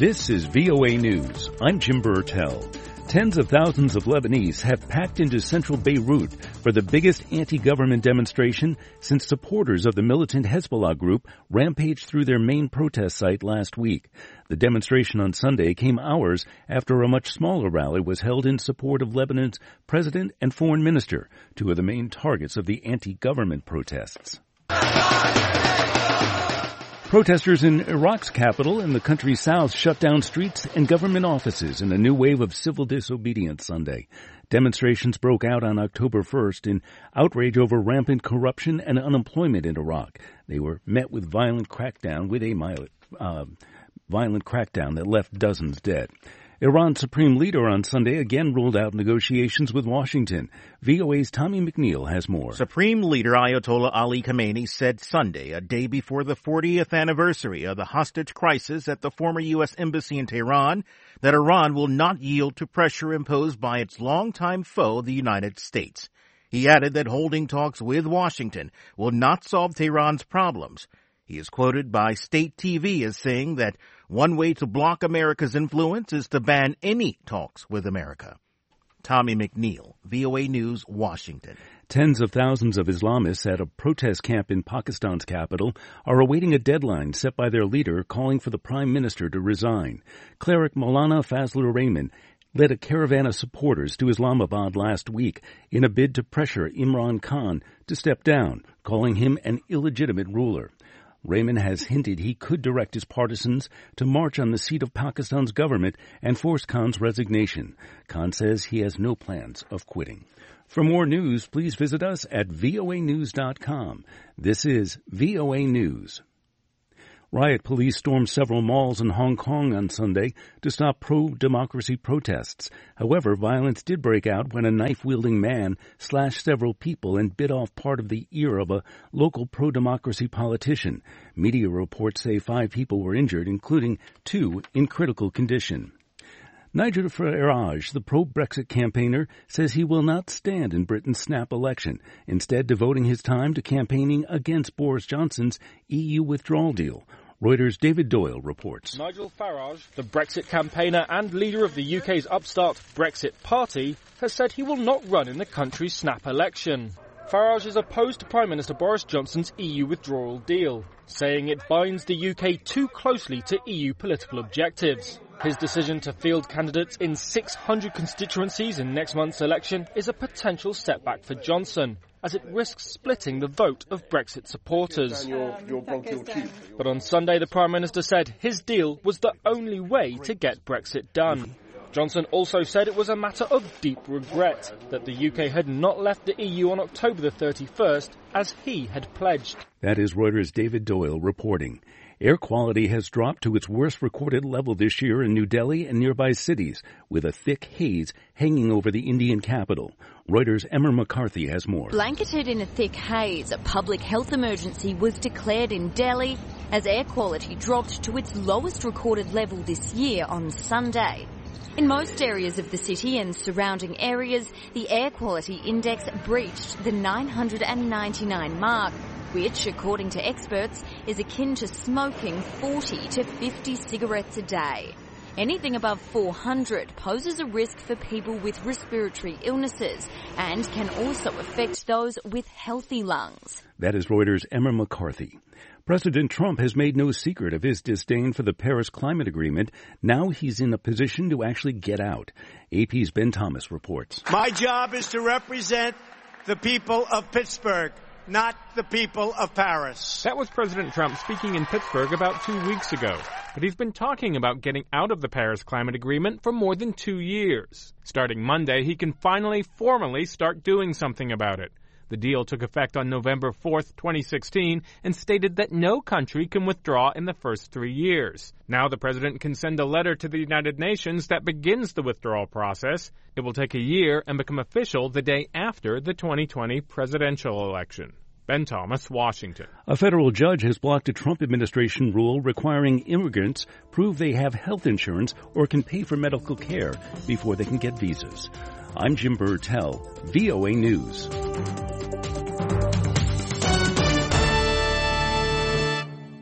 This is VOA News. I'm Jim Burtell. Tens of thousands of Lebanese have packed into central Beirut for the biggest anti-government demonstration since supporters of the militant Hezbollah group rampaged through their main protest site last week. The demonstration on Sunday came hours after a much smaller rally was held in support of Lebanon's president and foreign minister, two of the main targets of the anti-government protests. Protesters in Iraq's capital and the country's south shut down streets and government offices in a new wave of civil disobedience Sunday. Demonstrations broke out on October 1st in outrage over rampant corruption and unemployment in Iraq. They were met with violent crackdown that left dozens dead. Iran's supreme leader on Sunday again ruled out negotiations with Washington. VOA's Tommy McNeil has more. Supreme Leader Ayatollah Ali Khamenei said Sunday, a day before the 40th anniversary of the hostage crisis at the former U.S. Embassy in Tehran, that Iran will not yield to pressure imposed by its longtime foe, the United States. He added that holding talks with Washington will not solve Tehran's problems. He is quoted by state TV as saying that one way to block America's influence is to ban any talks with America. Tommy McNeil, VOA News, Washington. Tens of thousands of Islamists at a protest camp in Pakistan's capital are awaiting a deadline set by their leader calling for the prime minister to resign. Cleric Maulana Fazlur Rahman led a caravan of supporters to Islamabad last week in a bid to pressure Imran Khan to step down, calling him an illegitimate ruler. Rahman has hinted he could direct his partisans to march on the seat of Pakistan's government and force Khan's resignation. Khan says he has no plans of quitting. For more news, please visit us at voanews.com. This is VOA News. Riot police stormed several malls in Hong Kong on Sunday to stop pro-democracy protests. However, violence did break out when a knife-wielding man slashed several people and bit off part of the ear of a local pro-democracy politician. Media reports say 5 people were injured, including 2 in critical condition. Nigel Farage, the pro-Brexit campaigner, says he will not stand in Britain's snap election, instead devoting his time to campaigning against Boris Johnson's EU withdrawal deal. Reuters' David Doyle reports. Nigel Farage, the Brexit campaigner and leader of the UK's upstart Brexit Party, has said he will not run in the country's snap election. Farage is opposed to Prime Minister Boris Johnson's EU withdrawal deal, saying it binds the UK too closely to EU political objectives. His decision to field candidates in 600 constituencies in next month's election is a potential setback for Johnson, as it risks splitting the vote of Brexit supporters. But on Sunday, the Prime Minister said his deal was the only way to get Brexit done. Johnson also said it was a matter of deep regret that the UK had not left the EU on October the 31st, as he had pledged. That is Reuters' David Doyle reporting. Air quality has dropped to its worst recorded level this year in New Delhi and nearby cities, with a thick haze hanging over the Indian capital. Reuters' Emma McCarthy has more. Blanketed in a thick haze, a public health emergency was declared in Delhi as air quality dropped to its lowest recorded level this year on Sunday. In most areas of the city and surrounding areas, the air quality index breached the 999 mark, which, according to experts, is akin to smoking 40 to 50 cigarettes a day. Anything above 400 poses a risk for people with respiratory illnesses and can also affect those with healthy lungs. That is Reuters' Emma McCarthy. President Trump has made no secret of his disdain for the Paris Climate Agreement. Now he's in a position to actually get out. AP's Ben Thomas reports. My job is to represent the people of Pittsburgh, not the people of Paris. That was President Trump speaking in Pittsburgh about 2 weeks ago. But he's been talking about getting out of the Paris Climate Agreement for more than 2 years. Starting Monday, he can finally formally start doing something about it. The deal took effect on November 4th, 2016, and stated that no country can withdraw in the first 3 years. Now the president can send a letter to the United Nations that begins the withdrawal process. It will take a year and become official the day after the 2020 presidential election. Ben Thomas, Washington. A federal judge has blocked a Trump administration rule requiring immigrants prove they have health insurance or can pay for medical care before they can get visas. I'm Jim Burtell, VOA News.